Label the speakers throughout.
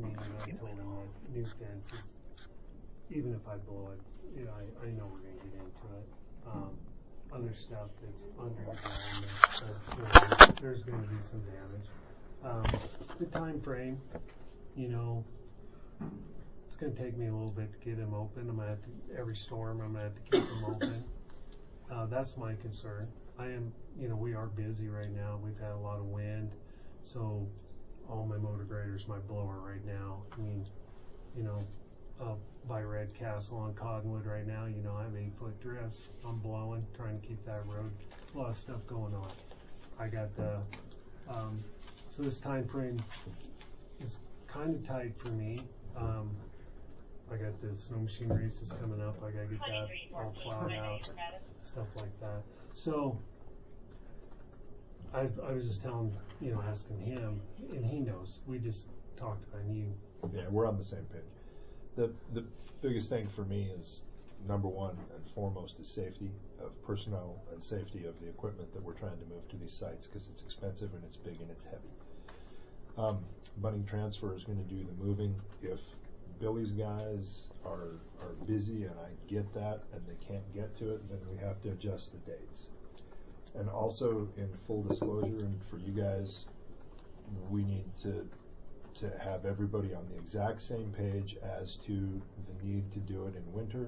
Speaker 1: mean, I told him that new fence is, even if I blow it, you know, I know we're gonna get into it. Other stuff that's under the ground, there's gonna be some damage. The time frame, you know, it's gonna take me a little bit to get them open. I'm gonna have to, every storm, I'm gonna have to keep them open. That's my concern. We are busy right now. We've had a lot of wind, so all my motor graders, my blower right now. I mean, by Red Castle on Cottonwood right now, I have 8-foot drifts. I'm blowing, trying to keep that road. A lot of stuff going on. I got so this time frame is kind of tight for me. I got the snow machine races coming up. I gotta get that all plowed out, stuff like that. So I was just asking him, and he knows. We just talked about you.
Speaker 2: Yeah, we're on the same page. The biggest thing for me is, number one and foremost, is safety of personnel and safety of the equipment that we're trying to move to these sites, because it's expensive and it's big and it's heavy. Bunning Transfer is going to do the moving. If Billy's guys are busy, and I get that, and they can't get to it, then we have to adjust the dates. And also, in full disclosure, and for you guys, we need to have everybody on the exact same page as to the need to do it in winter.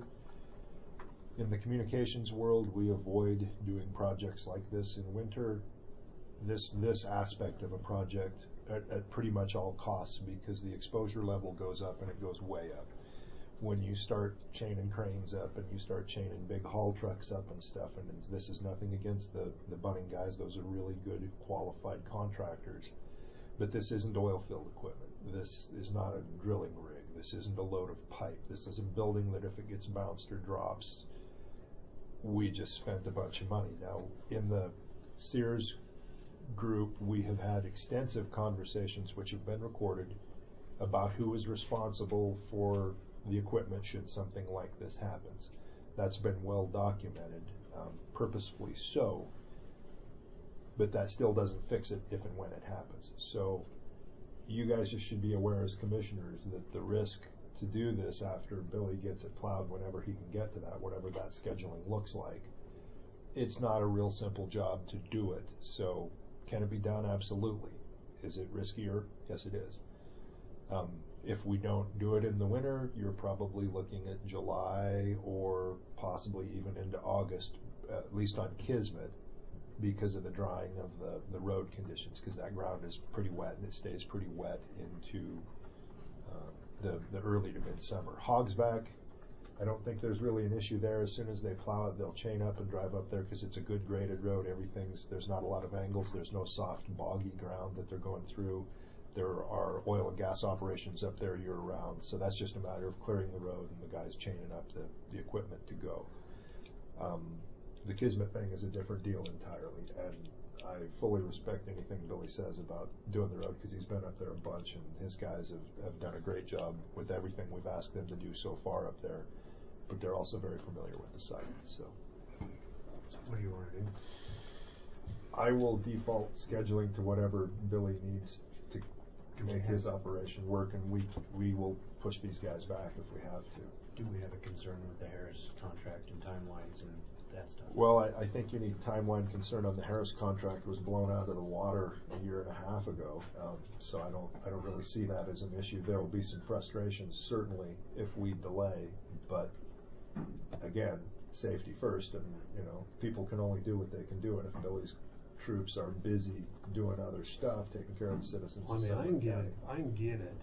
Speaker 2: In the communications world, we avoid doing projects like this in winter. This aspect of a project at pretty much all costs, because the exposure level goes up, and it goes way up. When you start chaining cranes up and you start chaining big haul trucks up and stuff, and this is nothing against the Bunning guys, those are really good qualified contractors, but this isn't oil field equipment. This is not a drilling rig. This isn't a load of pipe. This isn't building that if it gets bounced or drops, we just spent a bunch of money. Now, in the Sears group, we have had extensive conversations, which have been recorded, about who is responsible for the equipment should something like this happens. That's been well documented, purposefully so, but that still doesn't fix it if and when it happens. So you guys just should be aware as commissioners that the risk to do this after Billy gets it plowed, whenever he can get to that, whatever that scheduling looks like, it's not a real simple job to do it. So can it be done? Absolutely. Is it riskier? Yes, it is. If we don't do it in the winter, you're probably looking at July or possibly even into August, at least on Kismet, because of the drying of the road conditions, because that ground is pretty wet and it stays pretty wet into the early to midsummer. Hogsback, I don't think there's really an issue there. As soon as they plow it, they'll chain up and drive up there, because it's a good graded road. There's not a lot of angles. There's no soft, boggy ground that they're going through. There are oil and gas operations up there year round, so that's just a matter of clearing the road and the guys chaining up the equipment to go. The Kismet thing is a different deal entirely, and I fully respect anything Billy says about doing the road, because he's been up there a bunch, and his guys have done a great job with everything we've asked them to do so far up there, but they're also very familiar with the site. So
Speaker 1: what do you want to do?
Speaker 2: I will default scheduling to whatever Billy needs to make his operation work, and we will push these guys back if we have to.
Speaker 3: Do we have a concern with the Harris contract and timelines and that stuff?
Speaker 2: Well, I think any timeline concern on the Harris contract was blown out of the water a year and a half ago, so I don't really see that as an issue. There will be some frustration certainly if we delay, but again, safety first, and people can only do what they can do, and if Billy's troops are busy doing other stuff, taking care of the citizens.
Speaker 1: I mean, I can get it.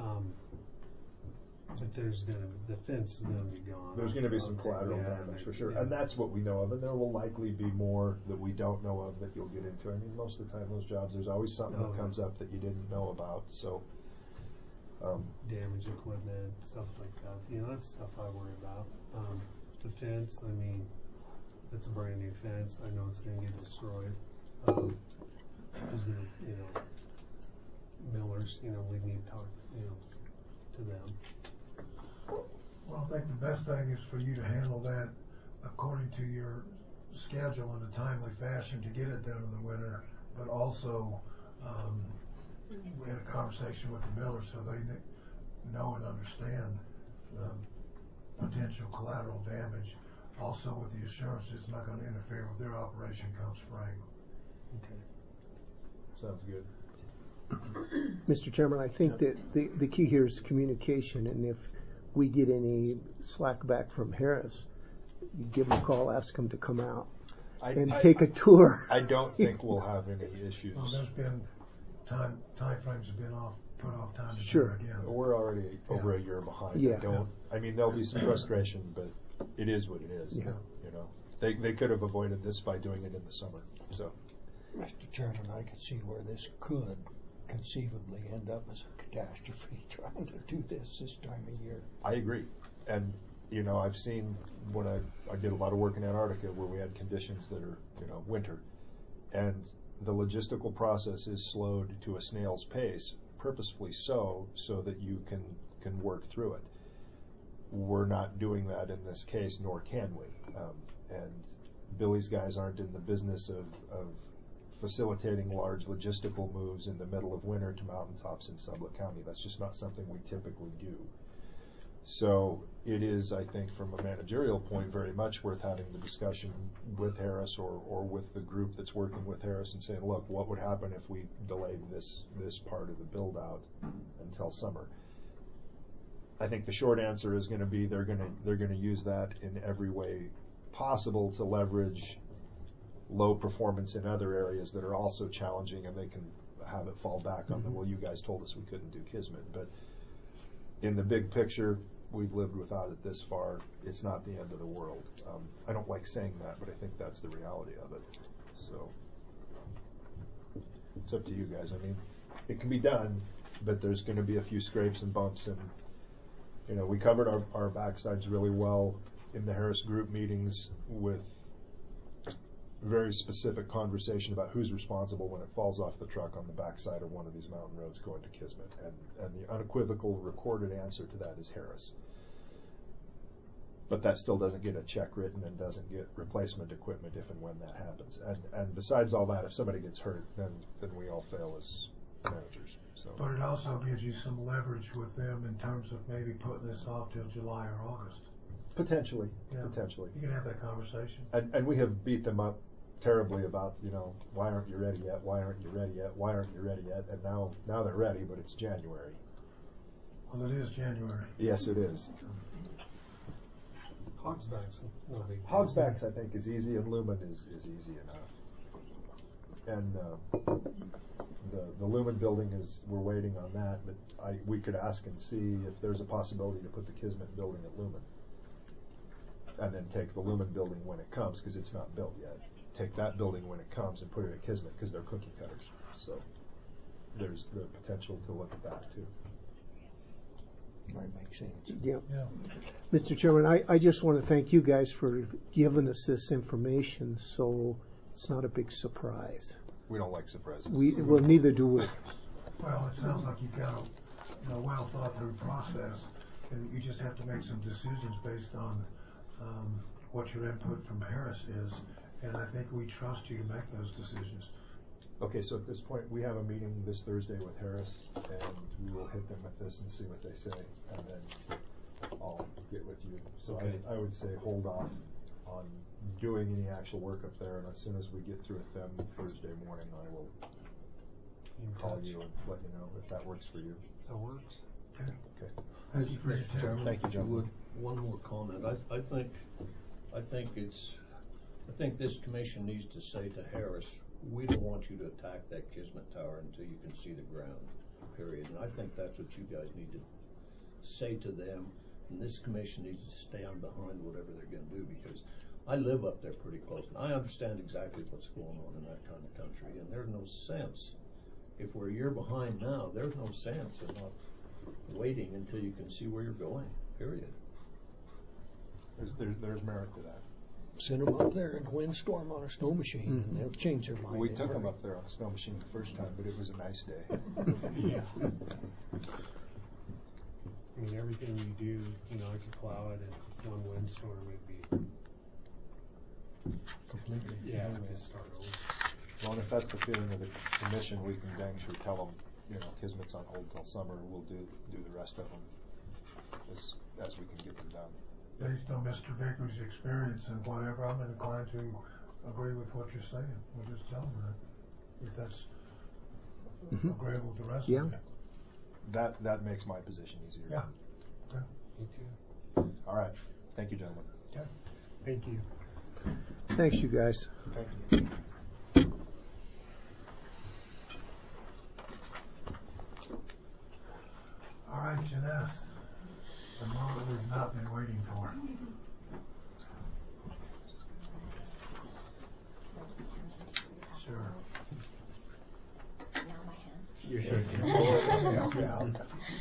Speaker 1: But the fence is gonna be gone.
Speaker 2: There's gonna be some collateral damage for sure, and that's what we know of, and there will likely be more that we don't know of that you'll get into. I mean, most of the time those jobs, there's always something that comes up that you didn't know about, so.
Speaker 1: Damaged equipment, stuff like that. That's stuff I worry about. The fence, I mean, it's a brand new fence. I know it's gonna get destroyed. There's millers, we need to talk, to them.
Speaker 4: Well, I think the best thing is for you to handle that according to your schedule in a timely fashion to get it done in the winter, but also we had a conversation with the millers, so know and understand the potential collateral damage. Also with the assurance it's not going to interfere with their operation come spring.
Speaker 1: Okay.
Speaker 2: Sounds good.
Speaker 5: Mr. Chairman, I think that the key here is communication, and if we get any slack back from Harris, you give them a call, ask them to come out and take a tour.
Speaker 2: I don't think we'll have any issues.
Speaker 4: Well, there's been time frames have been put off time to
Speaker 5: Sure.
Speaker 4: do it again.
Speaker 2: We're already over a year behind.
Speaker 5: Yeah.
Speaker 2: I mean, there'll be some frustration, but it is what it is.
Speaker 5: Yeah.
Speaker 2: You know, they could have avoided this by doing it in the summer. So,
Speaker 6: Mr. Chairman, I could see where this could conceivably end up as a catastrophe trying to do this time of year.
Speaker 2: I agree. And, you know, I've seen when I did a lot of work in Antarctica where we had conditions that are, you know, winter. And the logistical process is slowed to a snail's pace, purposefully so that you can work through it. We're not doing that in this case, nor can we. And Billy's guys aren't in the business of facilitating large logistical moves in the middle of winter to mountaintops in Sublette County. That's just not something we typically do. So it is, I think, from a managerial point, very much worth having the discussion with Harris or with the group that's working with Harris and saying, look, what would happen if we delayed this part of the build out until summer? I think the short answer is going to be they're going to use that in every way possible to leverage low performance in other areas that are also challenging, and they can have it fall back on the, well, you guys told us we couldn't do Kismet. But in the big picture, we've lived without it this far. It's not the end of the world. I don't like saying that, but I think that's the reality of it. So it's up to you guys. I mean, it can be done, but there's going to be a few scrapes and bumps, and you know, we covered our backsides really well in the Harris group meetings with very specific conversation about who's responsible when it falls off the truck on the backside of one of these mountain roads going to Kismet. And the unequivocal recorded answer to that is Harris. But that still doesn't get a check written and doesn't get replacement equipment if and when that happens. And besides all that, if somebody gets hurt, then we all fail as managers. So.
Speaker 4: But it also gives you some leverage with them in terms of maybe putting this off till July or August.
Speaker 2: Potentially.
Speaker 4: Yeah.
Speaker 2: Potentially.
Speaker 4: You can have that conversation.
Speaker 2: And we have beat them up terribly about, you know, why aren't you ready yet? Why aren't you ready yet? Why aren't you ready yet? And now they're ready, but it's January.
Speaker 4: Well, it is January.
Speaker 2: Yes, it is.
Speaker 1: Hogsback's no big deal.
Speaker 2: Hogsbacks, I think, is easy, and Lumen is easy enough. And the Lumen building we're waiting on that, but we could ask and see if there's a possibility to put the Kismet building at Lumen. And then take the Lumen building when it comes, because it's not built yet. Take that building when it comes and put it at Kismet, because they're cookie cutters. So there's the potential to look at that too.
Speaker 6: Might make sense.
Speaker 5: Yeah.
Speaker 4: Yeah.
Speaker 5: Mr. Chairman, I just want to thank you guys for giving us this information so it's not a big surprise.
Speaker 2: We don't like surprises.
Speaker 5: Well, neither do we.
Speaker 4: Well, it sounds like you've got a well thought through process, and you just have to make some decisions based on what your input from Harris is, and I think we trust you to make those decisions.
Speaker 2: Okay, so at this point, we have a meeting this Thursday with Harris, and we will hit them with this and see what they say, and then I'll get with you. So
Speaker 1: Okay.
Speaker 2: I would say hold off on doing any actual work up there, and as soon as we get through with them Thursday morning, I will call you and let you know if that works for you.
Speaker 1: That works.
Speaker 4: Okay.
Speaker 2: Okay.
Speaker 4: Thank you for your
Speaker 7: Mr.
Speaker 4: time.
Speaker 7: Chairman,
Speaker 2: Thank you,
Speaker 7: if you
Speaker 2: John.
Speaker 7: would, one more comment. I think this commission needs to say to Harris, we don't want you to attack that Kismet Tower until you can see the ground, period. And I think that's what you guys need to say to them. And this commission needs to stand behind whatever they're going to do, because I live up there pretty close, and I understand exactly what's going on in that kind of country. And there's no sense, if we're a year behind now, there's no sense in not waiting until you can see where you're going, period.
Speaker 2: There's merit to that.
Speaker 6: Send them up there in a windstorm on a snow machine, and they'll change their mind.
Speaker 2: We took them up there on a snow machine the first time, but it was a nice day.
Speaker 1: Yeah. I mean, everything you do, you know, I could plow it, and one windstorm would be
Speaker 6: Completely.
Speaker 1: just start over.
Speaker 2: Well, and if that's the feeling of the commission, we can dang sure tell them Kismet's on hold till summer. We'll do the rest of them as we can get them done.
Speaker 4: Based on Mr. Baker's experience and whatever, I'm inclined to agree with what you're saying. We'll just tell him that, if that's agreeable with the rest of it.
Speaker 2: That makes my position easier.
Speaker 4: Yeah. Okay.
Speaker 1: Me too.
Speaker 2: All right. Thank you, gentlemen.
Speaker 4: Okay.
Speaker 1: Thank you.
Speaker 5: Thanks, you guys.
Speaker 2: Thank you.
Speaker 4: All right, Janess. The moment we've not been waiting for. Sure.
Speaker 8: Now my hand.
Speaker 1: You're shaking.
Speaker 4: Help you out.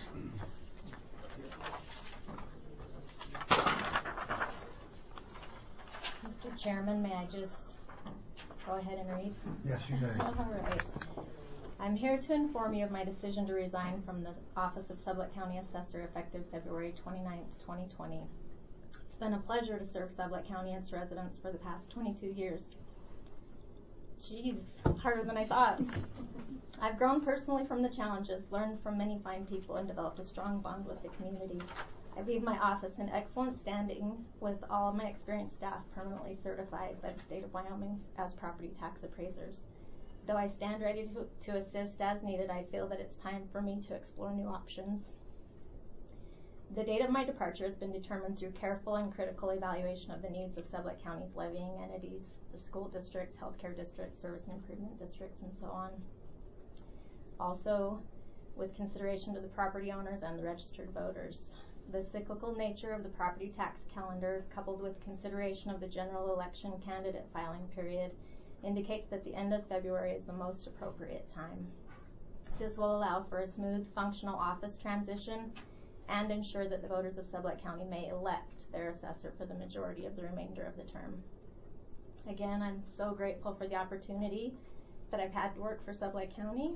Speaker 8: Mr. Chairman, may I just go ahead and read?
Speaker 4: Yes, you may.
Speaker 8: All right. I'm here to inform you of my decision to resign from the office of Sublette County Assessor effective February 29th, 2020. It's been a pleasure to serve Sublette County and its residents for the past 22 years. Jeez, harder than I thought. I've grown personally from the challenges, learned from many fine people, and developed a strong bond with the community. I leave my office in excellent standing with all of my experienced staff permanently certified by the state of Wyoming as property tax appraisers. Though I stand ready to assist as needed, I feel that it's time for me to explore new options. The date of my departure has been determined through careful and critical evaluation of the needs of Sublette County's levying entities, the school districts, healthcare districts, service and improvement districts, and so on. Also, with consideration to the property owners and the registered voters. The cyclical nature of the property tax calendar, coupled with consideration of the general election candidate filing period, indicates that the end of February is the most appropriate time. This will allow for a smooth, functional office transition and ensure that the voters of Sublette County may elect their assessor for the majority of the remainder of the term. Again, I'm so grateful for the opportunity that I've had to work for Sublette County,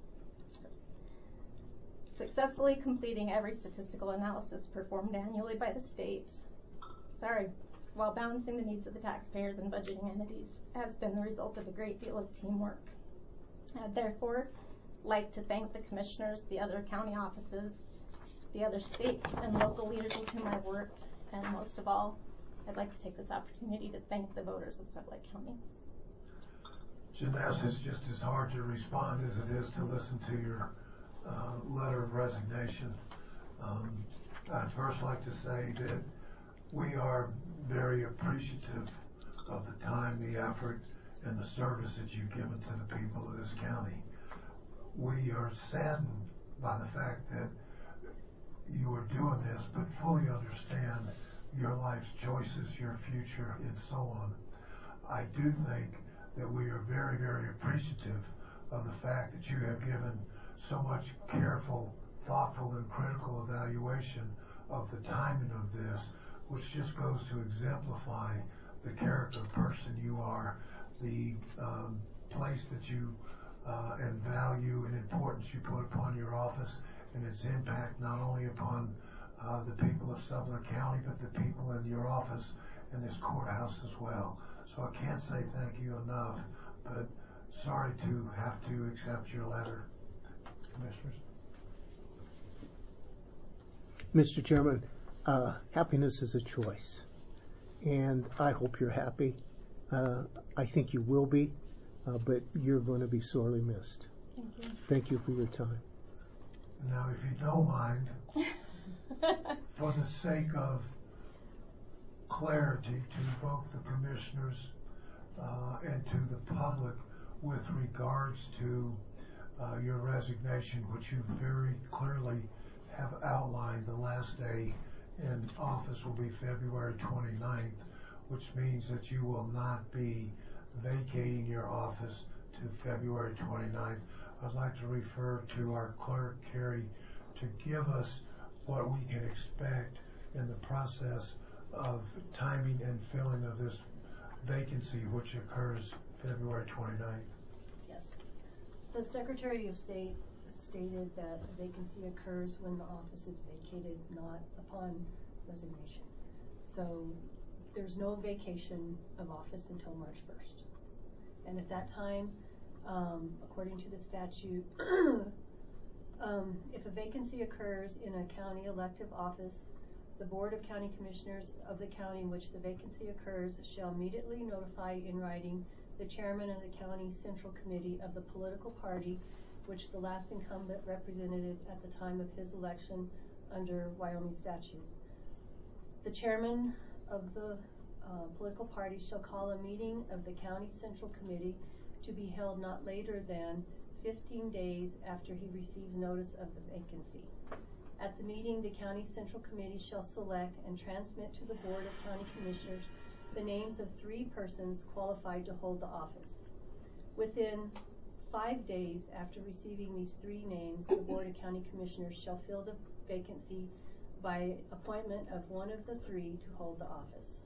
Speaker 8: successfully completing every statistical analysis performed annually by the state. While balancing the needs of the taxpayers and budgeting entities has been the result of a great deal of teamwork. I'd therefore like to thank the commissioners, the other county offices, the other state and local leaders with whom I've worked, and most of all, I'd like to take this opportunity to thank the voters of Sublette County.
Speaker 4: Janess, it's just as hard to respond as it is to listen to your letter of resignation. I'd first like to say that we are very appreciative of the time, the effort, and the service that you've given to the people of this county. We are saddened by the fact that you are doing this, but fully understand your life's choices, your future, and so on. I do think that we are very, very appreciative of the fact that you have given so much careful, thoughtful, and critical evaluation of the timing of this, which just goes to exemplify the character person you are, the place that you and value and importance you put upon your office and its impact not only upon the people of Sublette County, but the people in your office and this courthouse as well. So I can't say thank you enough, but sorry to have to accept your letter. Commissioners?
Speaker 5: Mr. Chairman, happiness is a choice, and I hope you're happy. I think you will be, but you're going to be sorely missed.
Speaker 8: Thank you.
Speaker 5: Thank you for your time.
Speaker 4: Now, if you don't mind, for the sake of clarity to both the commissioners and to the public with regards to your resignation, which you very clearly have outlined, the last day in office will be February 29th, which means that you will not be vacating your office to February 29th. I'd like to refer to our clerk, Carrie, to give us what we can expect in the process of timing and filling of this vacancy, which occurs February 29th.
Speaker 9: Yes. The Secretary of State stated that a vacancy occurs when the office is vacated, not upon resignation. So there's no vacation of office until March 1st. And at that time, according to the statute, If a vacancy occurs in a county elective office, the Board of County Commissioners of the county in which the vacancy occurs shall immediately notify in writing the chairman of the county central committee of the political party which the last incumbent represented at the time of his election under Wyoming statute. The chairman of the political party shall call a meeting of the county central committee to be held not later than 15 days after he receives notice of the vacancy. At the meeting, the county central committee shall select and transmit to the Board of County Commissioners the names of 3 persons qualified to hold the office. Within 5 days after receiving these 3 names, the Board of County Commissioners shall fill the vacancy by appointment of one of the 3 to hold the office.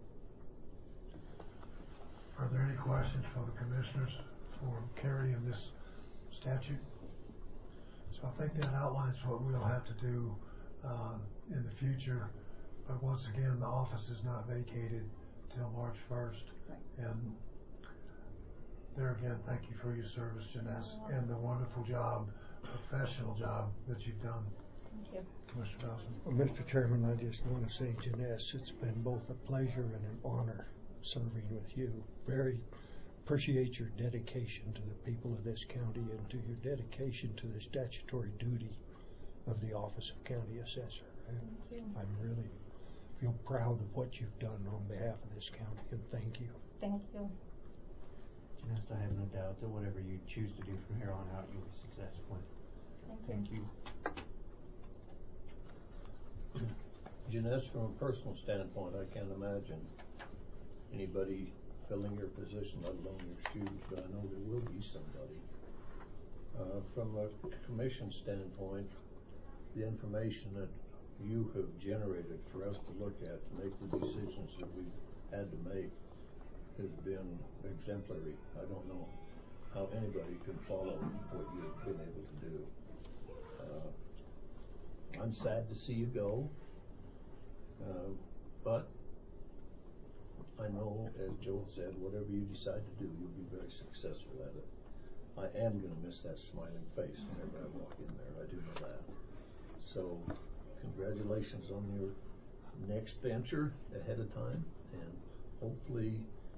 Speaker 4: Are there any questions for the commissioners for Carrie in this statute? So I think that outlines what we'll have to do in the future. But once again, the office is not vacated till March 1st.
Speaker 9: Right.
Speaker 4: And there again, thank you for your service, Janess, and the wonderful job, professional job that you've done.
Speaker 9: Thank you.
Speaker 4: Mr. Dawson.
Speaker 6: Well, Mr. Chairman, I just want to say, Janess, it's been both a pleasure and an honor serving with you. Very appreciate your dedication to the people of this county and to your dedication to the statutory duty of the Office of County Assessor. I really feel proud of what you've done on behalf of this county, and thank you.
Speaker 8: Thank you.
Speaker 3: Yes, I have no doubt that whatever you choose to do from here on out, you'll be successful.
Speaker 8: Thank you.
Speaker 7: Janess, from a personal standpoint, I can't imagine anybody filling your position, let alone your shoes, but I know there will be somebody. From a commission standpoint, the information that you have generated for us to look at to make the decisions that we've had to make has been exemplary. I don't know how anybody could follow what you've been able to do. I'm sad to see you go, but I know, as Joel said, whatever you decide to do, you'll be very successful at it. I am going to miss that smiling face whenever I walk in there. I do know that. So, congratulations on your next venture ahead of time, and hopefully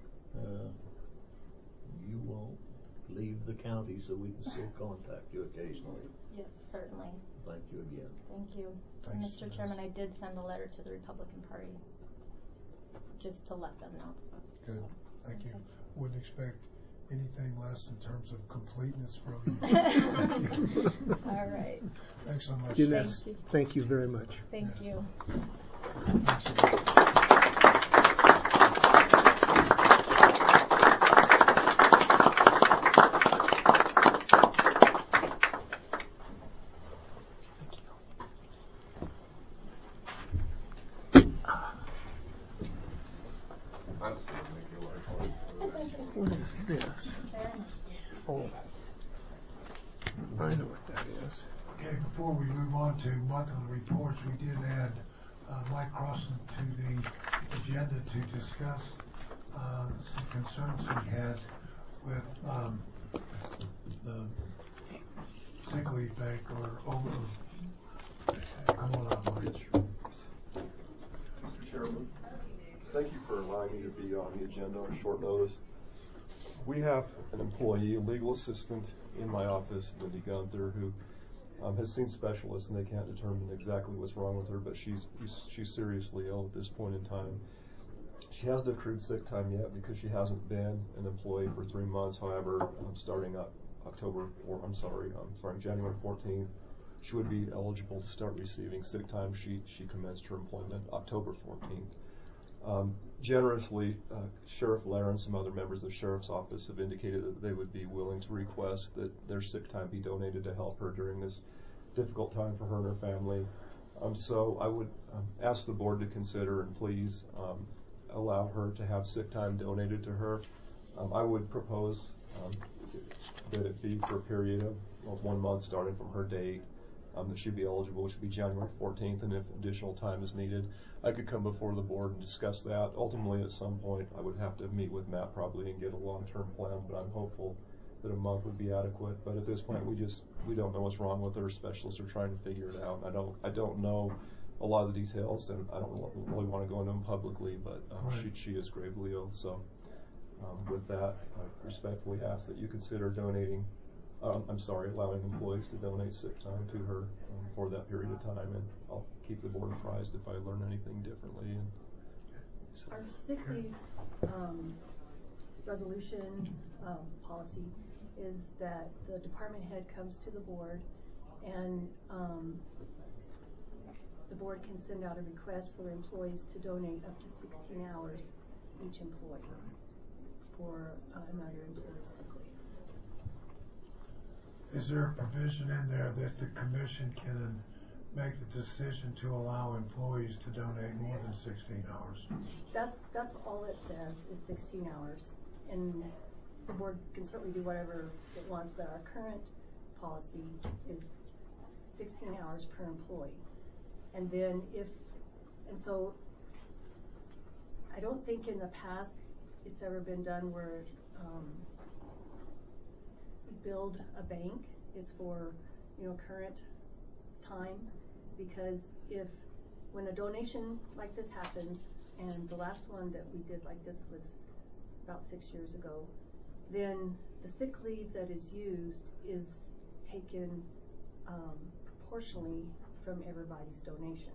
Speaker 7: you won't leave the county so we can still contact you occasionally.
Speaker 8: Yes, certainly.
Speaker 7: Thank you again.
Speaker 8: Thank you.
Speaker 4: Thanks,
Speaker 8: Mr.
Speaker 4: Janess.
Speaker 8: Chairman, I did send a letter to the Republican Party just to let them know.
Speaker 4: Good.
Speaker 8: So,
Speaker 4: Thank you.
Speaker 8: okay.
Speaker 4: Wouldn't expect anything less in terms of completeness from you.
Speaker 8: All right.
Speaker 4: Thanks so much.
Speaker 5: Janess,
Speaker 8: Thank you.
Speaker 5: thank you very much.
Speaker 8: Thank
Speaker 4: Yeah.
Speaker 8: you.
Speaker 4: Thanks a lot.
Speaker 5: What is this? Oh, I know what that is.
Speaker 4: Okay, before we move on to monthly reports, we did add Mike Crossan to the agenda to discuss some concerns we had with the sick leave bank or over. Come on up, Mike.
Speaker 10: Mr. Chairman, thank you for allowing me to be on the agenda on short notice. We have an employee, a legal assistant in my office, Lindy Gunther, who has seen specialists and they can't determine exactly what's wrong with her, but she's seriously ill at this point in time. She hasn't accrued sick time yet because she hasn't been an employee for 3 months. However, starting up January 14th, she would be eligible to start receiving sick time. She commenced her employment October 14th. Generously, Sheriff Lair and some other members of the Sheriff's Office have indicated that they would be willing to request that their sick time be donated to help her during this difficult time for her and her family. So I would ask the board to consider and please allow her to have sick time donated to her. I would propose that it be for a period of 1 month starting from her date that she'd be eligible, which would be January 14th, and if additional time is needed, I could come before the board and discuss that. Ultimately, at some point, I would have to meet with Matt probably and get a long-term plan, but I'm hopeful that a month would be adequate, but at this point we don't know what's wrong with her. Specialists are trying to figure it out. I don't know a lot of the details, and I don't really want to go into them publicly, but she is gravely ill. So with that, I respectfully ask that you consider allowing employees to donate sick time to her for that period of time, and I'll keep the board apprised if I learn anything differently. And
Speaker 9: our sick leave resolution policy is that the department head comes to the board, and the board can send out a request for employees to donate up to 16 hours each employee for another employee's sick leave.
Speaker 4: Is there a provision in there that the commission can make the decision to allow employees to donate more than 16 hours?
Speaker 9: That's all it says is 16 hours, and the board can certainly do whatever it wants, but our current policy is 16 hours per employee. And then so I don't think in the past it's ever been done where we build a bank. It's for, current time, because when a donation like this happens, and the last one that we did like this was about 6 years ago, then the sick leave that is used is taken proportionally from everybody's donation.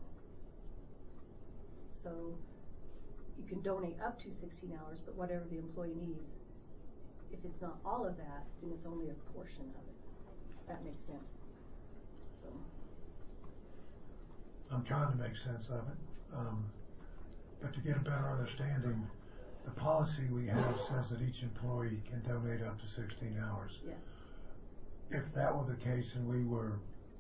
Speaker 9: So you can donate up to 16 hours, but whatever the employee needs, if it's not all of that, then it's only a portion of it. If that makes sense. So
Speaker 4: I'm trying to make sense of it, but to get a better understanding, the policy we have says that each employee can donate up to 16 hours.
Speaker 9: Yes.
Speaker 4: If that were the case and we were,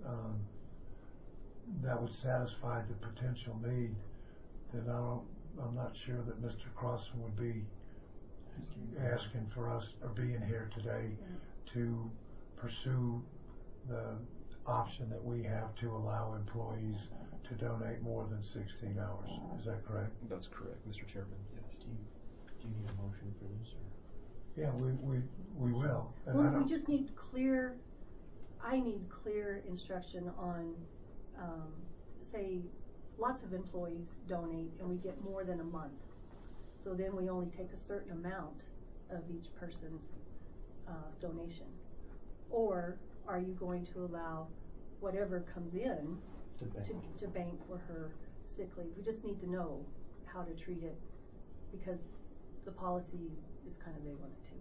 Speaker 4: that would satisfy the potential need, then I'm not sure that Mr. Crossan would be asking for us or being here today to pursue the option that we have to allow employees to donate more than 16 hours. Is that correct?
Speaker 10: That's correct, Mr. Chairman. Yes.
Speaker 3: Do you need a motion for this, or?
Speaker 4: Yeah, we will. And
Speaker 9: well, we just need I need clear instruction on, say, lots of employees donate and we get more than a month. So then we only take a certain amount of each person's donation. Or are you going to allow whatever comes in to bank for her sick leave? We just need to know how to treat it, because the policy is kind of vague on it too.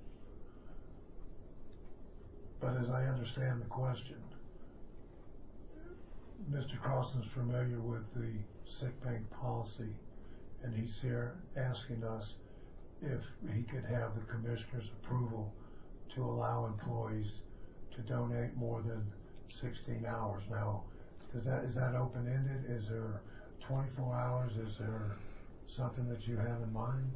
Speaker 4: But as I understand the question, Mr. Crossan's familiar with the sick bank policy, and he's here asking us if he could have the commissioner's approval to allow employees to donate more than 16 hours. Now, is that open-ended? Is there 24 hours? Is there something that you have in mind?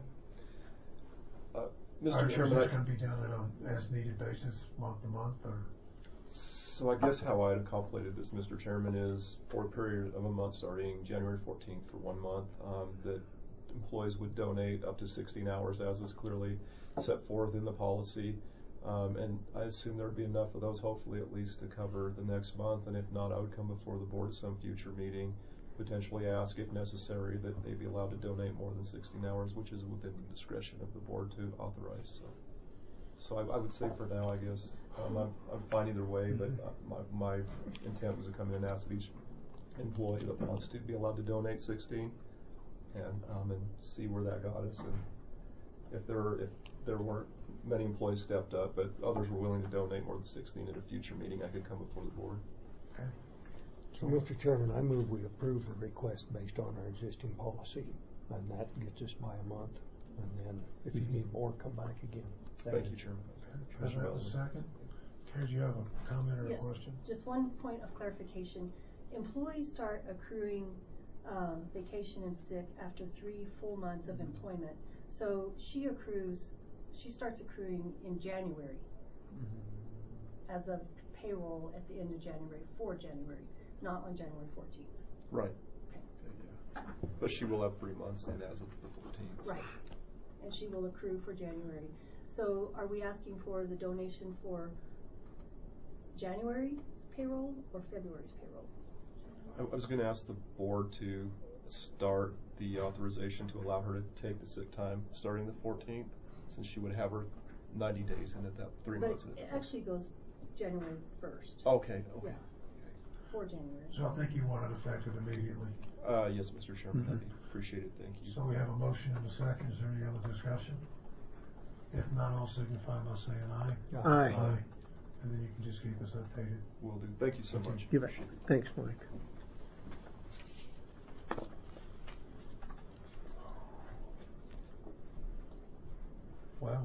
Speaker 10: Mr. Chairman,
Speaker 4: is this going to be done on an as-needed basis, month to month, or?
Speaker 10: So I guess how I had contemplated this, Mr. Chairman, is for a period of a month starting January 14th for 1 month, that employees would donate up to 16 hours as is clearly set forth in the policy. And I assume there would be enough of those, hopefully at least, to cover the next month. And if not, I would come before the board at some future meeting, potentially ask, if necessary, that they be allowed to donate more than 16 hours, which is within the discretion of the board to authorize. So I would say for now, I guess, I'm fine either way, but my intent was to come in and ask each employee that wants to be allowed to donate 16 and see where that got us. And if there weren't many employees stepped up, but others were willing to donate more than 16 at a future meeting, I could come before the board.
Speaker 4: Okay.
Speaker 6: So, Mr. Chairman, I move we approve the request based on our existing policy, and that gets us by a month. And then, if you need more, come back again.
Speaker 10: Thank you, Chairman.
Speaker 4: Does that have a second? Terry, do you have a comment or a question?
Speaker 9: Just one point of clarification. Employees start accruing vacation and sick after 3 full months of employment. So she starts accruing in January as of payroll at the end of January, for January, not on January 14th.
Speaker 10: Right.
Speaker 9: Okay.
Speaker 10: Yeah. But she will have 3 months in as of the 14th.
Speaker 9: Right. And she will accrue for January. So are we asking for the donation for January's payroll or February's payroll?
Speaker 10: I was going to ask the board to start the authorization to allow her to take the sick time starting the 14th, since she would have her 90 days in at that 3 months.
Speaker 9: But it actually goes January 1st.
Speaker 10: Okay.
Speaker 9: Yeah. For January.
Speaker 4: So I think you want it effective immediately.
Speaker 10: Yes, Mr. Chairman, that'd be appreciated. Thank you.
Speaker 4: So we have a motion and a second. Is there any other discussion? If not, I'll signify by saying aye.
Speaker 5: Aye.
Speaker 4: And then you can just keep us updated.
Speaker 10: Will do. Thank you so much.
Speaker 5: You bet. Thanks, Mike.
Speaker 4: Well,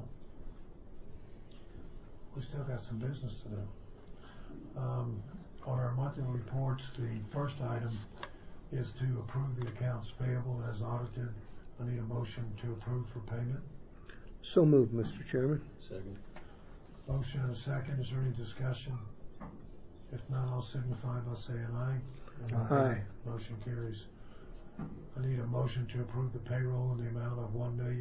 Speaker 4: we still got some business to do. On our monthly reports, the first item is to approve the accounts payable as audited. I need a motion to approve for payment.
Speaker 5: So moved, Mr. Chairman.
Speaker 7: Second.
Speaker 4: Motion and a second. Is there any discussion? If not, I'll signify by saying aye.
Speaker 5: Aye.
Speaker 4: Motion carries. I need a motion to approve the payroll in the amount of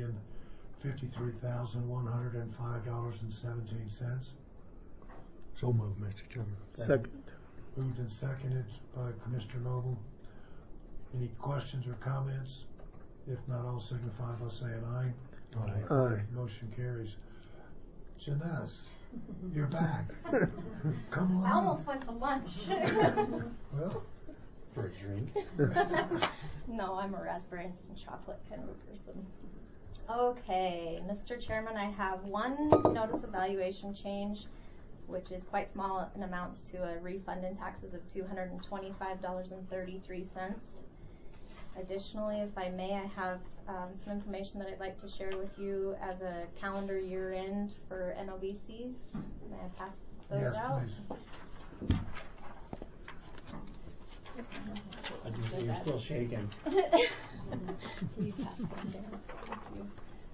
Speaker 4: $1,053,105.17.
Speaker 6: So moved, Mr. Chairman.
Speaker 5: Second.
Speaker 4: Moved and seconded by Commissioner Noble. Any questions or comments? If not, I'll signify by saying aye.
Speaker 5: Aye.
Speaker 4: Motion carries. Janess, you're back. Come on.
Speaker 8: I almost went to lunch.
Speaker 4: Well,
Speaker 3: For a drink.
Speaker 8: No, I'm a raspberry and chocolate kind of a person. Okay, Mr. Chairman, I have one notice of valuation change, which is quite small and amounts to a refund in taxes of $225.33. Additionally, if I may, I have some information that I'd like to share with you as a calendar year end for NOVCs. May I pass those out?
Speaker 4: yes,
Speaker 3: I can see you're still shaking.
Speaker 8: You pass them down. Thank you.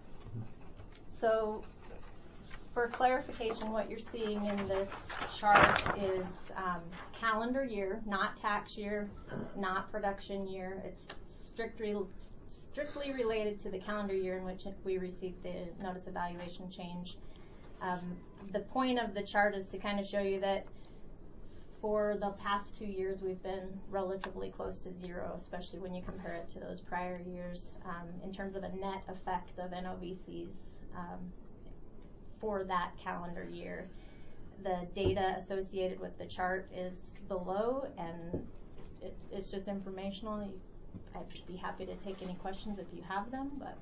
Speaker 8: So, for clarification, what you're seeing in this chart is calendar year, not tax year, not production year. It's strictly related to the calendar year in which we received the notice of valuation change. The point of the chart is to kind of show you that for the past 2 years we've been relatively close to zero, especially when you compare it to those prior years in terms of a net effect of NOVCs for that calendar year. The data associated with the chart is below, and it's just informational. I'd be happy to take any questions if you have them, but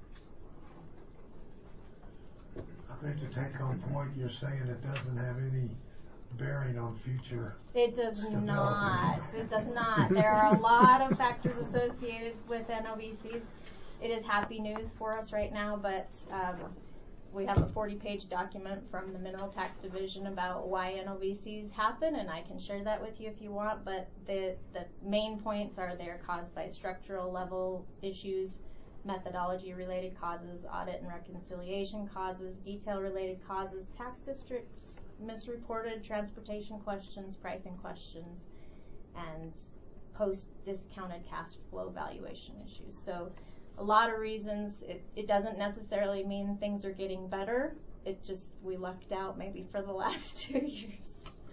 Speaker 4: I think the take-home point, you're saying it doesn't have any bearing on future.
Speaker 8: it does
Speaker 4: stability.
Speaker 8: not. It does not. There are a lot of factors associated with NOVCs. It is happy news for us right now, but we have a 40-page document from the Mineral Tax Division about why NOVCs happen, and I can share that with you if you want, but the main points are they're caused by structural level issues, methodology-related causes, audit and reconciliation causes, detail-related causes, tax districts, misreported transportation questions, pricing questions, and post-discounted cash flow valuation issues. So a lot of reasons. It doesn't necessarily mean things are getting better. It just, we lucked out maybe for the last 2 years.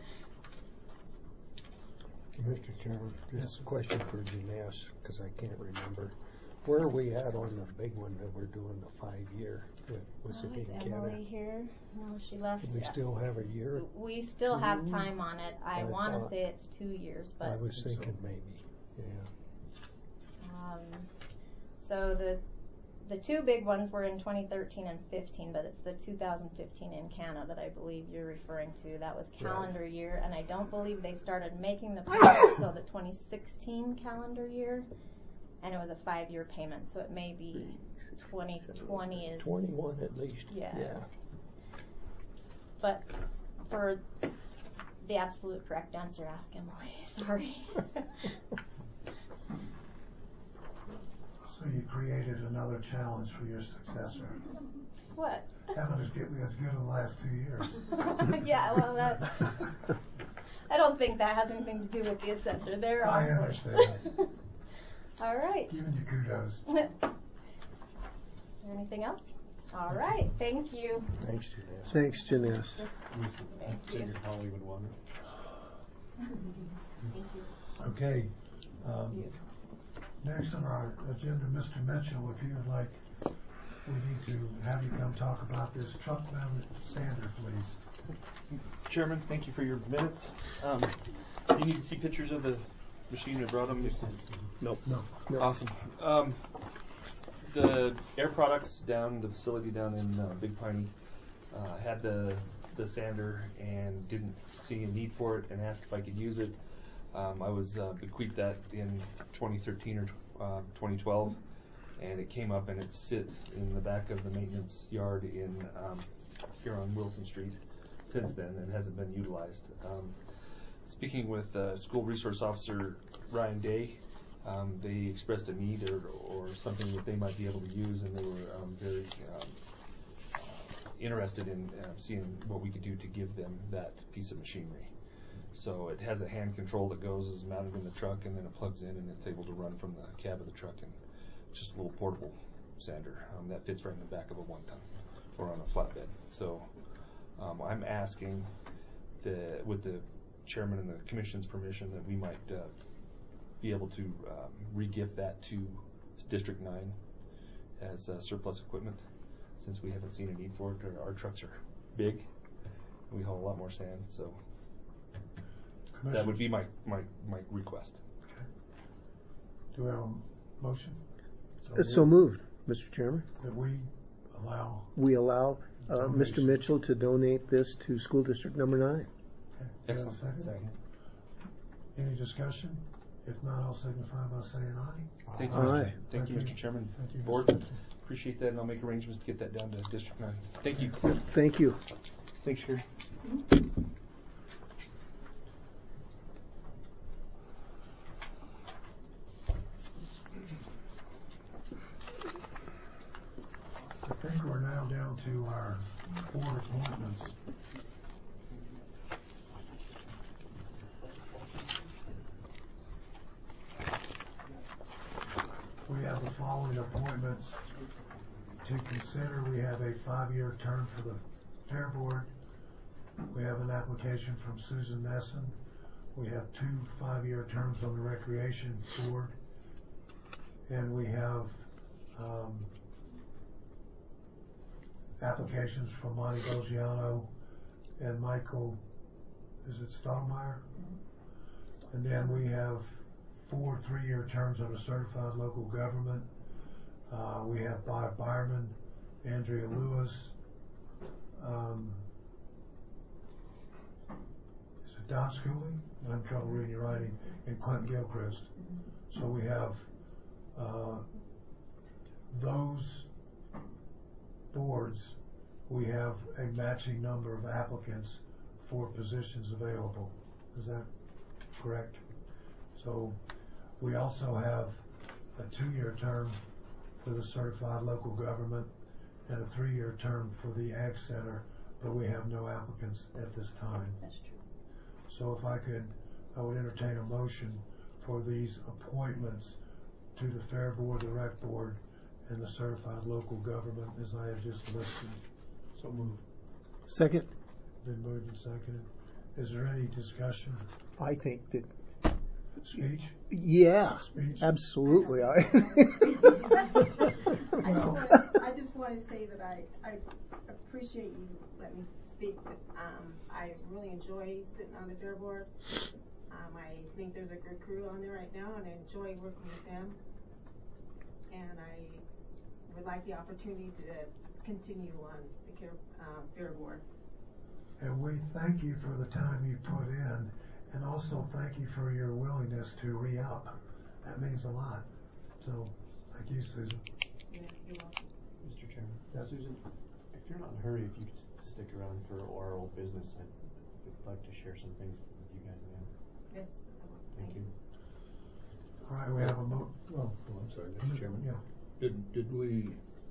Speaker 6: Mr. Chairman, just a question for Janess, because I can't remember. Where are we at on the big one that we're doing, the 5-year with City
Speaker 8: Is
Speaker 6: and
Speaker 8: Emily
Speaker 6: Canada?
Speaker 8: here? No, she left.
Speaker 6: Do we still have a year?
Speaker 8: We still have time on it. I
Speaker 6: I
Speaker 8: want to
Speaker 6: thought-
Speaker 8: say it's 2 years, but
Speaker 6: I was thinking maybe, yeah.
Speaker 8: so the two big ones were in 2013 and 15, but it's the 2015 in Canada that I believe you're referring to. That was calendar year, and I don't believe they started making the payment until the 2016 calendar year, and it was a 5-year payment, so it may be 2020 is
Speaker 6: 21 at least.
Speaker 8: Yeah. But for the absolute correct answer, ask Emily. Sorry.
Speaker 4: So you created another challenge for your successor.
Speaker 8: What?
Speaker 4: Having to get as good as the last 2 years.
Speaker 8: Yeah, well, I don't think that has anything to do with the assessor. They're
Speaker 4: I
Speaker 8: awesome.
Speaker 4: understand.
Speaker 8: All right.
Speaker 4: Giving you kudos.
Speaker 8: Is there anything else? All right, thank you.
Speaker 6: Thanks, Janessa.
Speaker 5: Thanks, Janess.
Speaker 8: Thank you.
Speaker 10: Figured Holly would want it.
Speaker 4: Okay, next on our agenda, Mr. Mitchell, if you would like, we need to have you come talk about this truck mounted sander, please.
Speaker 11: Chairman, thank you for your minutes. Do you need to see pictures of the machine that brought them? Nope.
Speaker 4: No.
Speaker 11: Awesome. The Air Products down, the facility down in Big Piney, had the sander and didn't see a need for it and asked if I could use it. I was bequeathed that in 2013 or 2012, and it came up and it sits in the back of the maintenance yard in here on Wilson Street since then and hasn't been utilized. Speaking with School Resource Officer Ryan Day, they expressed a need or something that they might be able to use, and they were very interested in seeing what we could do to give them that piece of machinery. So it has a hand control that is mounted in the truck, and then it plugs in and it's able to run from the cab of the truck, and just a little portable sander that fits right in the back of a 1-ton or on a flatbed. So I'm asking with the chairman and the commission's permission that we might be able to re-gift that to District 9 as surplus equipment, since we haven't seen a need for it. Our trucks are big, and we haul a lot more sand, so that would be my request.
Speaker 4: Okay. Do we have a motion?
Speaker 5: So moved, Mr. Chairman.
Speaker 4: That we allow.
Speaker 5: We allow
Speaker 4: Donation.
Speaker 5: Mr. Mitchell to donate this to School District Number 9.
Speaker 4: Okay. Do you have a
Speaker 11: Excellent.
Speaker 4: second? Any discussion? If not, I'll signify by saying aye.
Speaker 11: Thank you.
Speaker 5: Aye.
Speaker 11: Thank you,
Speaker 4: Thank you.
Speaker 11: Mr. Chairman.
Speaker 4: Thank you, Mr.
Speaker 11: Board,
Speaker 4: Mitchell.
Speaker 11: appreciate that, and I'll make arrangements to get that down to District 9. Thank you.
Speaker 5: Thank you.
Speaker 11: Thanks, Gary.
Speaker 4: I think we're now down to our board appointments. We have the following appointments to consider. We have a 5-year term for the Fair Board. We have an application from Susan Nesson. We have 2 5-year terms on the Recreation Board. And we have applications from Monty Bogiano and Michael, is it Stottlemyre? And then we have 4 3-year terms on a certified local government. We have Bob Byerman, Andrea Lewis, is it Don Schooley? I'm having trouble reading your writing, and Clint Gilchrist. So we have those boards, we have a matching number of applicants for positions available. Is that correct? So we also have a 2-year term for the certified local government and a 3-year term for the Ag Center, but we have no applicants at this time.
Speaker 9: That's true.
Speaker 4: So if I would entertain a motion for these appointments to the Fair Board, the Rec Board, and the certified local government as I have just listed.
Speaker 11: So moved.
Speaker 5: Second,
Speaker 4: Been moved and seconded. Is there any discussion?
Speaker 5: I think that,
Speaker 4: Speech?
Speaker 5: yeah,
Speaker 4: Speech?
Speaker 5: absolutely.
Speaker 12: I just want to say that I appreciate you letting me speak. I really enjoy sitting on the Fair Board. I think there's a good crew on there right now, and I enjoy working with them. And I would like the opportunity to continue on the Fair Board.
Speaker 4: And we thank you for the time you put in, and also thank you for your willingness to re-up. That means a lot. So, thank you, Susan.
Speaker 12: Yeah, you're welcome.
Speaker 3: Mr. Chairman.
Speaker 4: Yes.
Speaker 3: Susan, if you're not in a hurry, if you could stick around for our old business, I'd like to share some things with you guys again.
Speaker 12: Yes, I will.
Speaker 3: Thank you.
Speaker 4: All right, we have a
Speaker 7: I'm sorry, Mr. Chairman.
Speaker 4: Yeah.
Speaker 7: Did we,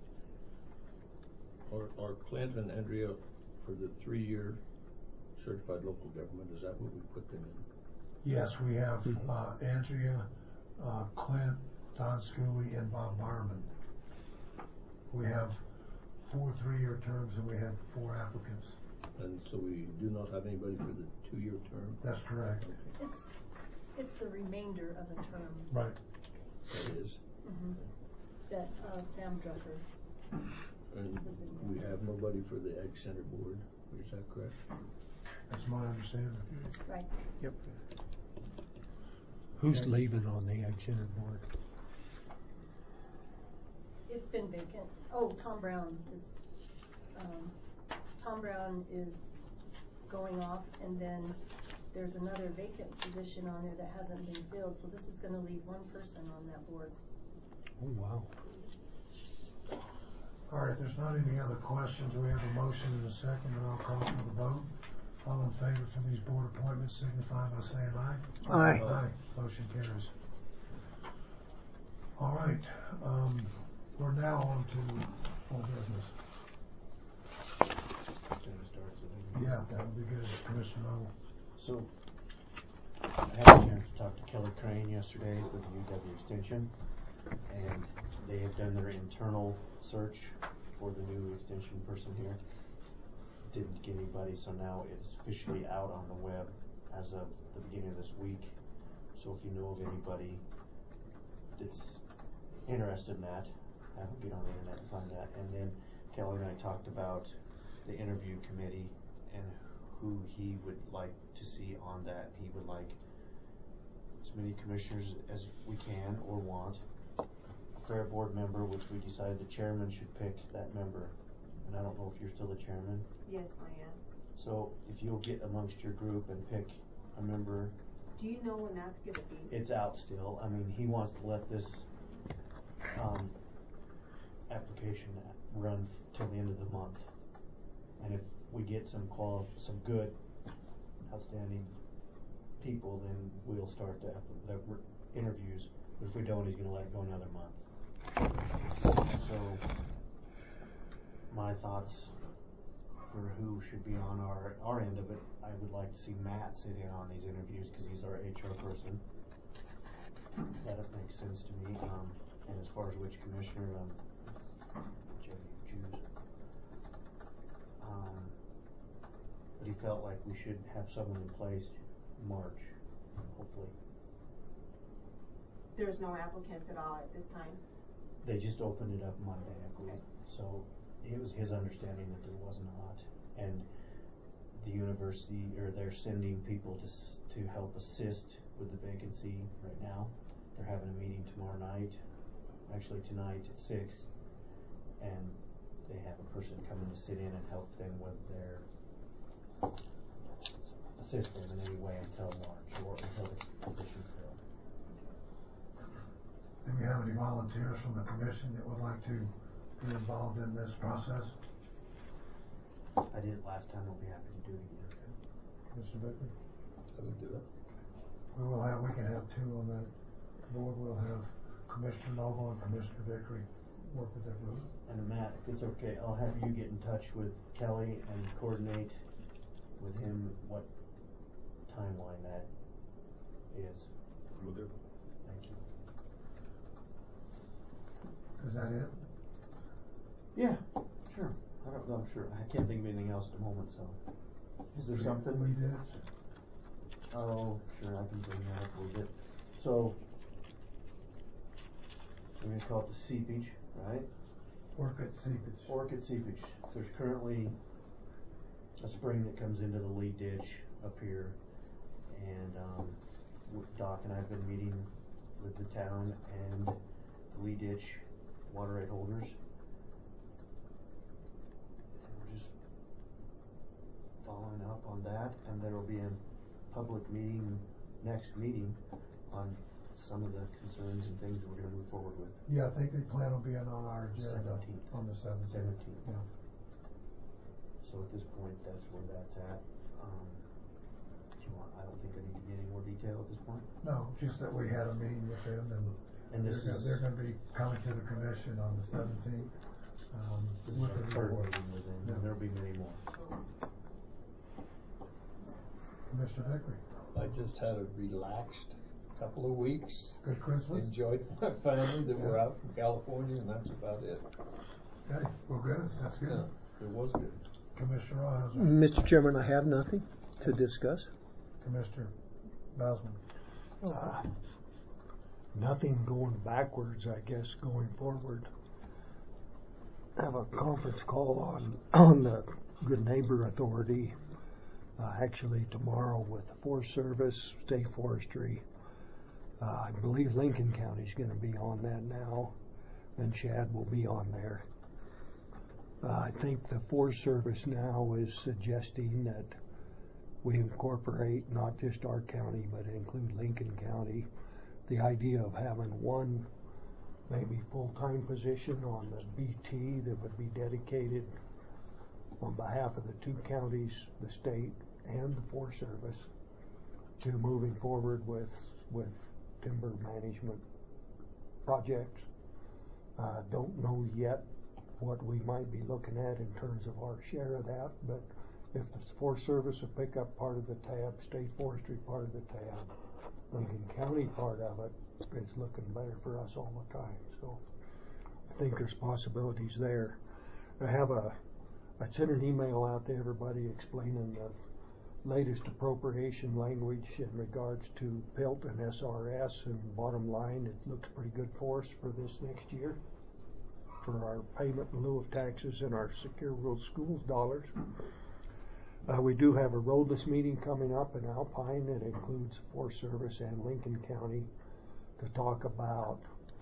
Speaker 7: or Clint and Andrea, for the 3-year certified local government, is that what we put them in?
Speaker 4: Yes, we have Andrea, Clint, Don Schooley, and Bob Barman. We have 4 3-year terms and we had 4 applicants.
Speaker 7: And so we do not have anybody for the 2-year term?
Speaker 4: That's correct.
Speaker 9: It's the remainder of a term.
Speaker 4: Right.
Speaker 7: That is.
Speaker 9: That Sam Drucker.
Speaker 7: And we have nobody for the Ag Center Board, is that correct?
Speaker 4: That's my understanding.
Speaker 9: Right.
Speaker 5: Yep.
Speaker 6: Who's leaving on the Ag Center board?
Speaker 9: It's been vacant. Oh, Tom Brown is going off, and then there's another vacant position on there that hasn't been filled, so this is gonna leave one person on that board.
Speaker 6: Oh, wow.
Speaker 4: All right, if there's not any other questions, we have a motion and a second, and I'll call for the vote. All in favor for these board appointments signify by saying aye.
Speaker 5: Aye.
Speaker 4: Aye. Motion carries. All right, we're now on to full business. Yeah, that would be good, Commissioner Noble.
Speaker 3: So, I had a chance to talk to Kelly Crane yesterday with the UW Extension, and they have done their internal search for the new extension person here. Didn't get anybody, so now it's officially out on the web as of the beginning of this week. So if you know of anybody that's interested in that, have them get on the internet and find that. And then Kelly and I talked about the interview committee and who he would like to see on that. He would like as many commissioners as we can or want. A fair board member, which we decided the chairman should pick that member. And I don't know if you're still the chairman.
Speaker 12: Yes, I am.
Speaker 3: So if you'll get amongst your group and pick a member.
Speaker 12: Do you know when that's gonna be?
Speaker 3: It's out still. I mean, he wants to let this application run till the end of the month. And if we get some good, outstanding people, then we'll start the interviews. But if we don't, he's going to let it go another month. So, my thoughts for who should be on our end of it, I would like to see Matt sit in on these interviews because he's our HR person. That makes sense to me. And as far as which commissioner, whichever you choose. But he felt like we should have someone in place March, hopefully.
Speaker 12: There's no applicants at all at this time?
Speaker 3: They just opened it up Monday, I believe. So it was his understanding that there was not. And the university, or they're sending people to help assist with the vacancy right now. They're having a meeting tomorrow night, actually tonight at 6, and they have a person coming to sit in and help them with their, assist them in any way until March or until the position's filled.
Speaker 4: Do we have any volunteers from the commission that would like to be involved in this process?
Speaker 3: I did it last time, I'll be happy to do it again.
Speaker 4: Mr. Vickery?
Speaker 7: I would do it.
Speaker 4: We can have 2 on that board. We'll have Commissioner Noble and Commissioner Vickery work with that group.
Speaker 3: And Matt, if it's okay, I'll have you get in touch with Kelly and coordinate with him what timeline that is.
Speaker 10: Will do.
Speaker 3: Thank you.
Speaker 4: Is that it?
Speaker 3: Yeah, sure. I don't know, sure. I can't think of anything else at the moment, so. Is there something?
Speaker 4: We did.
Speaker 3: Oh, sure, I can bring that up a little bit. So, we're going to call it the seepage, right?
Speaker 4: Orchid seepage.
Speaker 3: Orchid seepage. There's currently a spring that comes into the lead ditch up here, and Doc and I have been meeting with the town and the lead ditch water right holders. And we're just following up on that, and there will be a public meeting, next meeting, on some of the concerns and things that we're going to move forward with.
Speaker 4: Yeah, I think they plan on being on our agenda
Speaker 3: 17th.
Speaker 4: on the 17th.
Speaker 3: 17th.
Speaker 4: Yeah.
Speaker 3: So at this point, that's where that's at. I don't think I need to get any more detail at this point.
Speaker 4: No, just that we had a meeting with them, and they're going to be coming to the commission on the 17th.
Speaker 3: This is
Speaker 4: with
Speaker 3: our
Speaker 4: the
Speaker 3: third
Speaker 4: report.
Speaker 3: meeting with them,
Speaker 4: Yeah.
Speaker 3: and there'll be many more.
Speaker 4: Commissioner Vickery.
Speaker 7: I just had a relaxed couple of weeks.
Speaker 4: Good Christmas.
Speaker 7: Enjoyed my family that were out from California, and that's about it.
Speaker 4: Okay, well, good, that's good.
Speaker 2: Yeah, it was good.
Speaker 4: Commissioner Rojas,
Speaker 5: Mr. Chairman, I have nothing to discuss.
Speaker 4: Commissioner Bosman.
Speaker 6: Nothing going backwards, I guess, going forward. Have a conference call on the Good Neighbor Authority, actually tomorrow with the Forest Service, State Forestry. I believe Lincoln County's going to be on that now, and Chad will be on there. I think the Forest Service now is suggesting that we incorporate not just our county, but include Lincoln County. The idea of having one maybe full-time position on the BT that would be dedicated on behalf of the two counties, the state and the Forest Service, to moving forward with timber management projects. Don't know yet what we might be looking at in terms of our share of that, but if the Forest Service will pick up part of the tab, State Forestry part of the tab, Lincoln County part of it, is looking better for us all the time. So I think there's possibilities there. I sent an email out to everybody explaining the latest appropriation language in regards to PILT and SRS, and bottom line, it looks pretty good for us for this next year for our payment in lieu of taxes and our secure rural schools dollars. We do have a roadless meeting coming up in Alpine that includes Forest Service and Lincoln County to talk about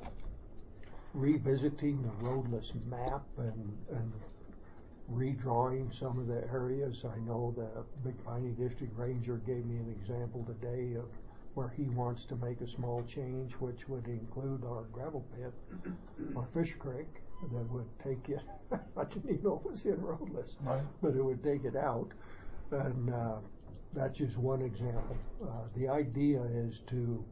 Speaker 6: revisiting the roadless map and redrawing some of the areas. I know the Big Piney District Ranger gave me an example today of where he wants to make a small change, which would include our gravel pit on Fish Creek that would take it, I didn't even know it was in roadless,
Speaker 4: Right.
Speaker 6: but it would take it out. And that's just one example. The idea is to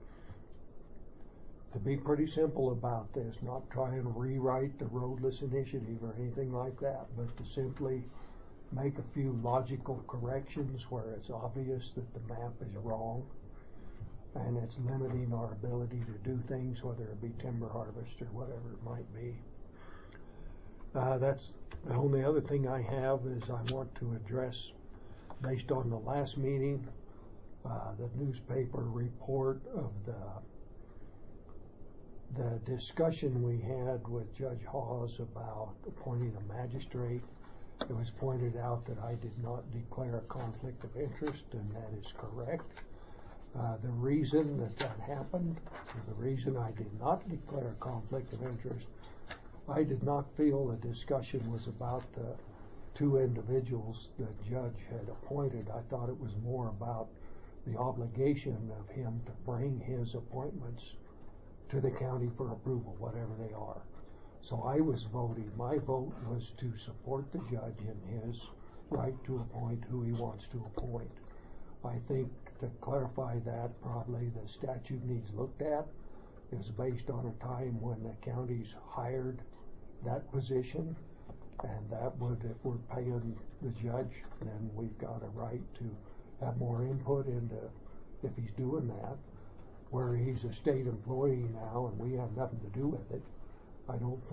Speaker 6: be pretty simple about this, not try and rewrite the roadless initiative or anything like that, but to simply make a few logical corrections where it's obvious that the map is wrong and it's limiting our ability to do things, whether it be timber harvest or whatever it might be. That's the only other thing I have is I want to address, based on the last meeting, the newspaper report of the discussion we had with Judge Hawes about appointing a magistrate. It was pointed out that I did not declare a conflict of interest, and that is correct. The reason that happened, the reason I did not declare a conflict of interest, I did not feel the discussion was about the two individuals the judge had appointed. I thought it was more about the obligation of him to bring his appointments to the county for approval, whatever they are. So I was voting. My vote was to support the judge in his right to appoint who he wants to appoint. I think to clarify that, probably the statute needs looked at. It was based on a time when the counties hired that position, and that would, if we're paying the judge, then we've got a right to have more input into if he's doing that. Where he's a state employee now and we have nothing to do with it, I don't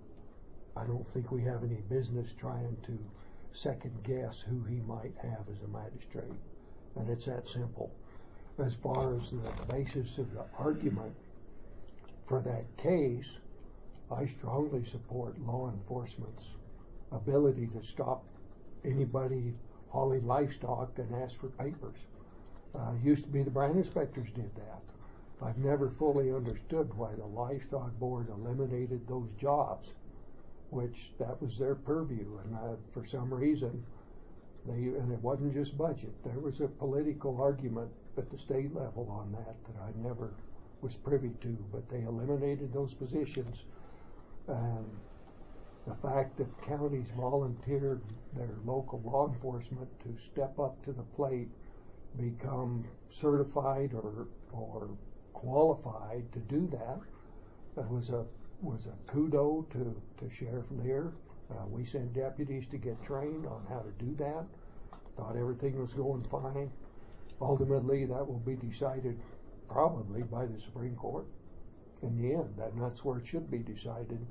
Speaker 6: think we have any business trying to second guess who he might have as a magistrate. And it's that simple. As far as the basis of the argument for that case, I strongly support law enforcement's ability to stop anybody hauling livestock and ask for papers. Used to be the brand inspectors did that. I've never fully understood why the Livestock Board eliminated those jobs, which that was their purview, and for some reason, and it wasn't just budget. There was a political argument at the state level on that I never was privy to, but they eliminated those positions. And the fact that counties volunteered their local law enforcement to step up to the plate, become certified or qualified to do that, was a kudo to Sheriff Lear. We sent deputies to get trained on how to do that. Thought everything was going fine. Ultimately, that will be decided probably by the Supreme Court in the end, and that's where it should be decided.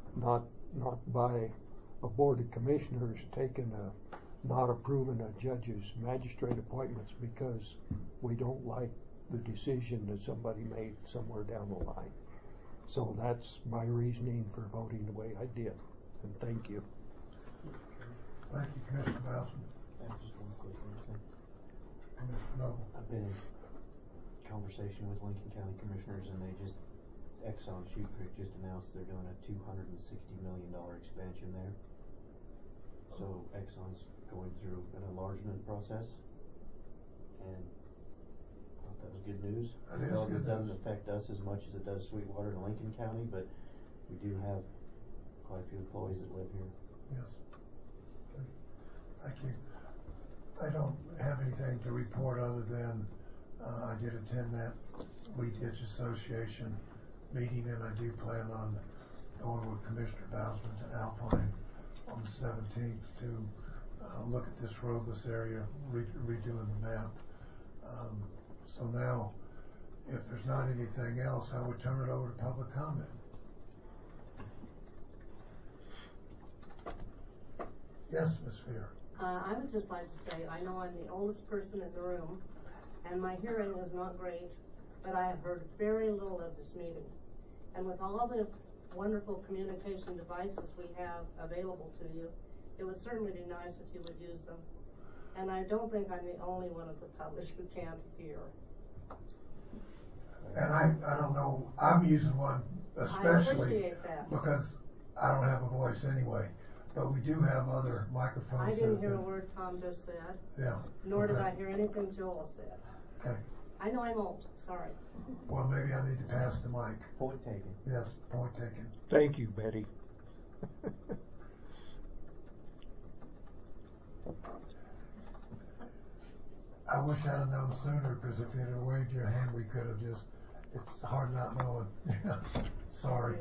Speaker 6: not by a board of commissioners not approving a judge's magistrate appointments because we don't like the decision that somebody made somewhere down the line. So that's my reasoning for voting the way I did, and thank you.
Speaker 4: Thank you, Commissioner Bowson.
Speaker 3: Just one quick thing.
Speaker 4: Commissioner Noble.
Speaker 3: I've been in conversation with Lincoln County Commissioners, and Exxon Shoe Creek just announced they're doing a $260 million expansion there. So Exxon's going through an enlargement process, and I thought that was good news.
Speaker 4: That is
Speaker 3: Well,
Speaker 4: good
Speaker 3: it doesn't
Speaker 4: news.
Speaker 3: affect us as much as it does Sweetwater and Lincoln County, but we do have quite a few employees that live here.
Speaker 4: Yes. Thank you. I don't have anything to report other than I did attend that Wheat Ditch Association meeting, and I do plan on going with Commissioner Bowsman to Alpine on the 17th to look at this roadless area, redoing the map. So now, if there's not anything else, I would turn it over to public comment. Yes, Ms. Fear.
Speaker 13: I would just like to say, I know I'm the oldest person in the room, and my hearing is not great, but I have heard very little of this meeting. And with all the wonderful communication devices we have available to you, it would certainly be nice if you would use them. And I don't think I'm the only one of the public who can't hear.
Speaker 4: And I don't know, I'm using one especially
Speaker 13: I appreciate that.
Speaker 4: because I don't have a voice anyway. But we do have other microphones.
Speaker 13: I didn't hear a word Tom just said.
Speaker 4: Yeah.
Speaker 13: Nor did
Speaker 4: okay.
Speaker 13: I hear anything Joel said.
Speaker 4: Okay.
Speaker 13: I know I'm old, sorry.
Speaker 4: Well, maybe I need to pass the mic.
Speaker 3: Point taken.
Speaker 4: Yes, point taken.
Speaker 6: Thank you, Betty.
Speaker 4: I wish I'd have known sooner, because if you'd have waved your hand, we could have just, it's hard not knowing. Sorry.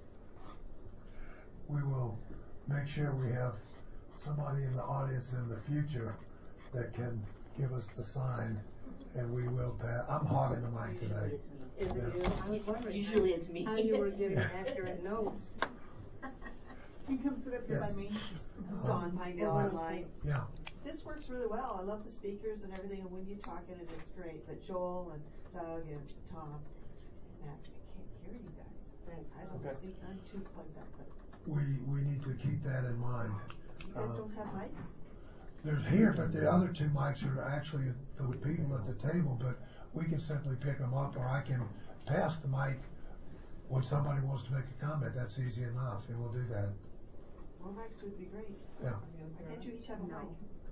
Speaker 4: We will make sure we have somebody in the audience in the future that can give us the sign, and we will pass. I'm hogging the mic today.
Speaker 13: Is it you? I was wondering
Speaker 14: Usually it's me.
Speaker 13: how you were giving accurate notes.
Speaker 14: You come sit up here
Speaker 4: Yes.
Speaker 14: by me. Dawn Pinedale Online.
Speaker 4: Yeah.
Speaker 14: This works really well. I love the speakers and everything, and when you talk in it, it's great. But Joel and Doug and Tom, I can't hear you guys.
Speaker 13: Thanks.
Speaker 14: I don't think I'm too plugged up, but
Speaker 4: We need to keep that in mind.
Speaker 14: you guys don't have mics?
Speaker 4: There's here, but the other two mics are actually for the people at the table, but we can simply pick them up, or I can pass the mic when somebody wants to make a comment. That's easy enough, and we'll do that.
Speaker 14: More mics would be great.
Speaker 4: Yeah.
Speaker 14: Why can't you each have a mic?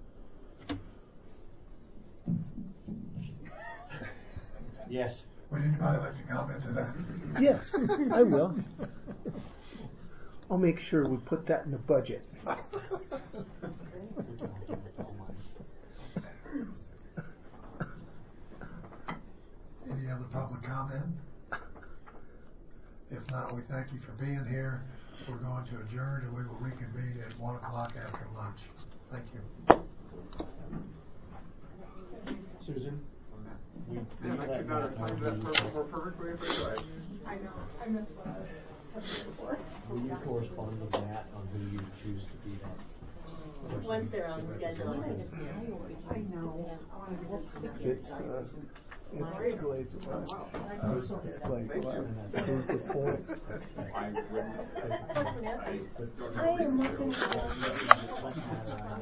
Speaker 3: Yes.
Speaker 4: Would anybody like to comment to that?
Speaker 5: Yes, I will. I'll make sure we put that in the budget.
Speaker 4: Any other public comment? If not, we thank you for being here. We're going to adjourn, and we will reconvene at 1 o'clock after lunch. Thank you.
Speaker 3: Susan? We
Speaker 15: Yeah, I could not have timed that more perfectly if I tried.
Speaker 12: I know, I missed what I was before.
Speaker 3: Will you correspond with Matt on who you choose to be that?
Speaker 14: Once they're on schedule.
Speaker 12: I know.
Speaker 5: It's Glades Lab. It's Glades Lab. Good point.
Speaker 8: I am looking for